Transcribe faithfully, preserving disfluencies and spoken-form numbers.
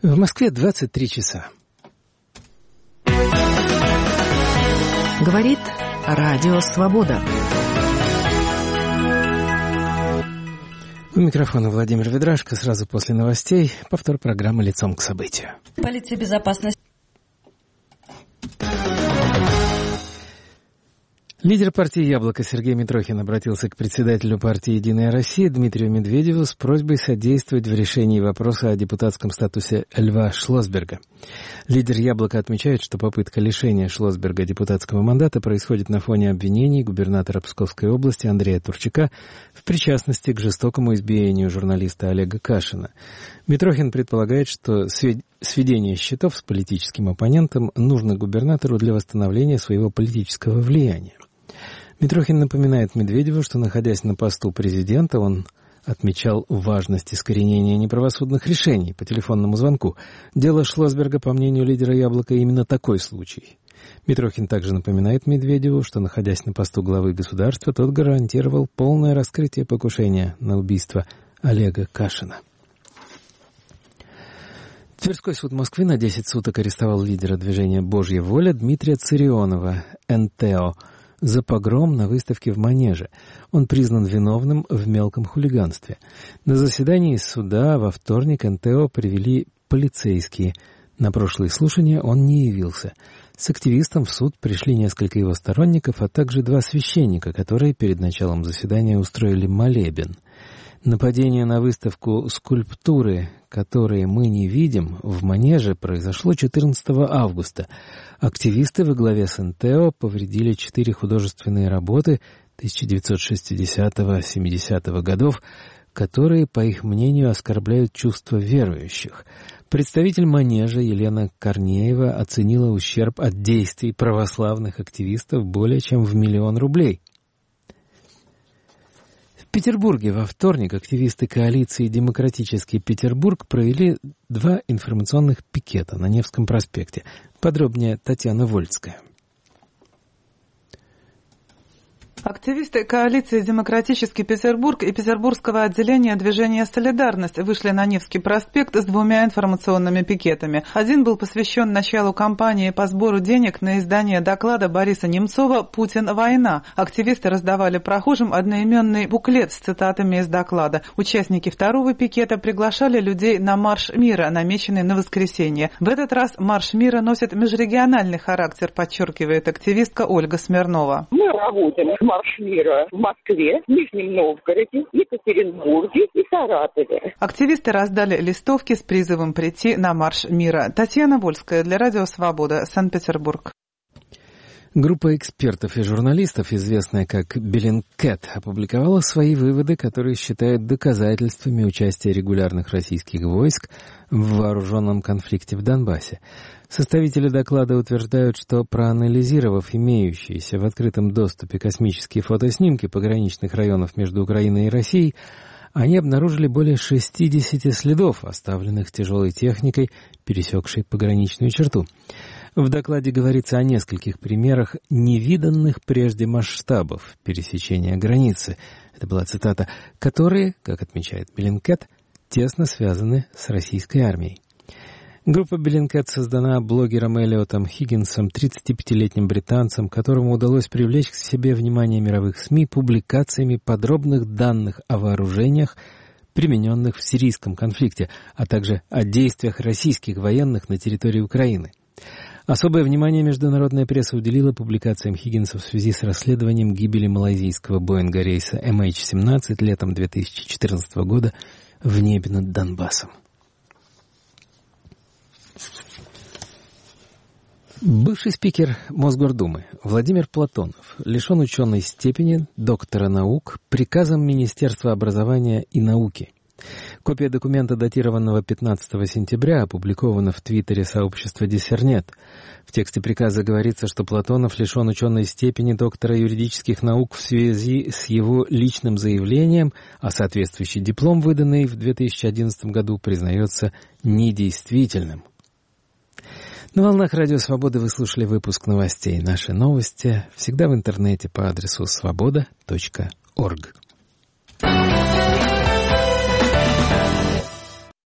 В Москве двадцать три часа. Говорит Радио Свобода. У микрофона Владимир Ведрашко. Сразу после новостей повтор программы «Лицом к событию». Полиция безопасности. Лидер партии «Яблоко» Сергей Митрохин обратился к председателю партии «Единая Россия» Дмитрию Медведеву с просьбой содействовать в решении вопроса о депутатском статусе Льва Шлосберга. Лидер «Яблока» отмечает, что попытка лишения Шлосберга депутатского мандата происходит на фоне обвинений губернатора Псковской области Андрея Турчака в причастности к жестокому избиению журналиста Олега Кашина. Митрохин предполагает, что сведение счетов с политическим оппонентом нужно губернатору для восстановления своего политического влияния. Митрохин напоминает Медведеву, что, находясь на посту президента, он отмечал важность искоренения неправосудных решений по телефонному звонку. Дело Шлосберга, по мнению лидера «Яблока», именно такой случай. Митрохин также напоминает Медведеву, что, находясь на посту главы государства, тот гарантировал полное раскрытие покушения на убийство Олега Кашина. Тверской суд Москвы на десять суток арестовал лидера движения «Божья воля» Дмитрия Царионова, эн тэ о, за погром на выставке в Манеже. Он признан виновным в мелком хулиганстве. На заседании суда во вторник эн тэ о привели полицейские. На прошлые слушания он не явился. С активистом в суд пришли несколько его сторонников, а также два священника, которые перед началом заседания устроили молебен. Нападение на выставку скульптуры, которые мы не видим, в Манеже произошло четырнадцатого августа. Активисты во главе с эн тэ о повредили четыре художественные работы тысяча девятьсот шестидесятого — семидесятого годов, которые, по их мнению, оскорбляют чувства верующих. Представитель Манежа Елена Корнеева оценила ущерб от действий православных активистов более чем в миллион рублей. В Петербурге во вторник активисты коалиции «Демократический Петербург» провели два информационных пикета на Невском проспекте. Подробнее Татьяна Вольцкая. Активисты коалиции «Демократический Петербург» и Петербургского отделения движения «Солидарность» вышли на Невский проспект с двумя информационными пикетами. Один был посвящен началу кампании по сбору денег на издание доклада Бориса Немцова «Путин. Война». Активисты раздавали прохожим одноименный буклет с цитатами из доклада. Участники второго пикета приглашали людей на Марш мира, намеченный на воскресенье. В этот раз Марш мира носит межрегиональный характер, подчеркивает активистка Ольга Смирнова. Мы работаем Марш мира в Москве, в Нижнем Новгороде, Екатеринбурге и Саратове. Активисты раздали листовки с призывом прийти на Марш мира. Татьяна Вольская для Радио Свобода, Санкт-Петербург. Группа экспертов и журналистов, известная как Bellingcat, опубликовала свои выводы, которые считают доказательствами участия регулярных российских войск в вооруженном конфликте в Донбассе. Составители доклада утверждают, что, проанализировав имеющиеся в открытом доступе космические фотоснимки пограничных районов между Украиной и Россией, они обнаружили более шестидесяти следов, оставленных тяжелой техникой, пересекшей пограничную черту. В докладе говорится о нескольких примерах невиданных прежде масштабов пересечения границы. Это была цитата, которые, как отмечает Bellingcat, тесно связаны с российской армией. Группа Bellingcat создана блогером Элиотом Хиггинсом, тридцатипятилетним британцем, которому удалось привлечь к себе внимание мировых СМИ публикациями подробных данных о вооружениях, примененных в сирийском конфликте, а также о действиях российских военных на территории Украины. Особое внимание международная пресса уделила публикациям Хиггинса в связи с расследованием гибели малайзийского Боинга рейса эм эйч семнадцать летом две тысячи четырнадцатого года в небе над Донбассом. Бывший спикер Мосгордумы Владимир Платонов лишен ученой степени доктора наук приказом Министерства образования и науки. Копия документа, датированного пятнадцатого сентября, опубликована в твиттере сообщества «Диссернет». В тексте приказа говорится, что Платонов лишен ученой степени доктора юридических наук в связи с его личным заявлением, а соответствующий диплом, выданный в две тысячи одиннадцатом году, признается недействительным. На волнах Радио Свободы вы слушали выпуск новостей. Наши новости всегда в интернете по адресу свобода точка орг.